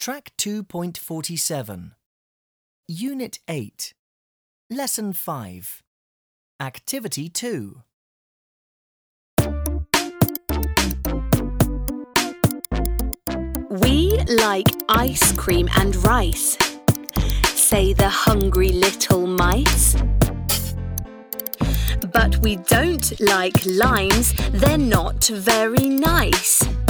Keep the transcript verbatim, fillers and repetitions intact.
Track two point four seven. Unit eight. Lesson five. Activity two. We like ice cream and rice, say the hungry little mice. But we don't like limes, they're not very nice.